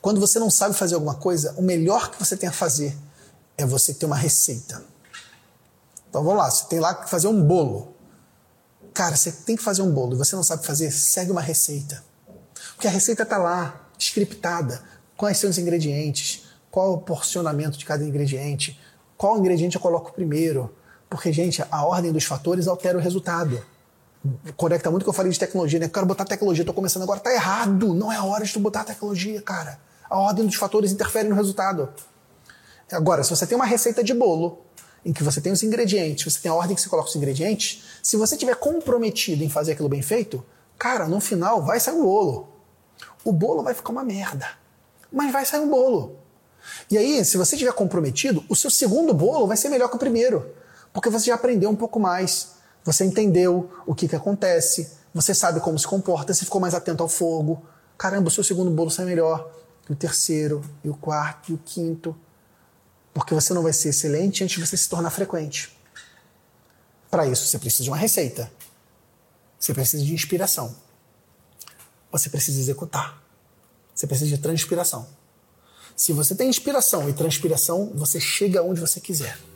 Quando você não sabe fazer alguma coisa, o melhor que você tem a fazer é você ter uma receita. Então vamos lá, você tem lá que fazer um bolo. Cara, você tem que fazer um bolo e você não sabe fazer, segue uma receita. Porque a receita está lá, scriptada. Quais são os ingredientes? Qual é o porcionamento de cada ingrediente? Qual ingrediente eu coloco primeiro? Porque, gente, a ordem dos fatores altera o resultado. Conecta muito o que eu falei de tecnologia, né? Eu quero botar tecnologia, tô começando agora, tá errado. Não é a hora de tu botar tecnologia, cara. A ordem dos fatores interfere no resultado. Agora, se você tem uma receita de bolo, em que você tem os ingredientes, você tem a ordem que você coloca os ingredientes, se você estiver comprometido em fazer aquilo bem feito, cara, no final vai sair um bolo. O bolo vai ficar uma merda, mas vai sair um bolo. E aí, se você estiver comprometido, o seu segundo bolo vai ser melhor que o primeiro, porque você já aprendeu um pouco mais, você entendeu o que acontece, você sabe como se comporta, você ficou mais atento ao fogo. Caramba, o seu segundo bolo sai melhor que o terceiro, e o quarto, e o quinto. Porque você não vai ser excelente antes de você se tornar frequente. Para isso, você precisa de uma receita. Você precisa de inspiração. Você precisa executar. Você precisa de transpiração. Se você tem inspiração e transpiração, você chega onde você quiser.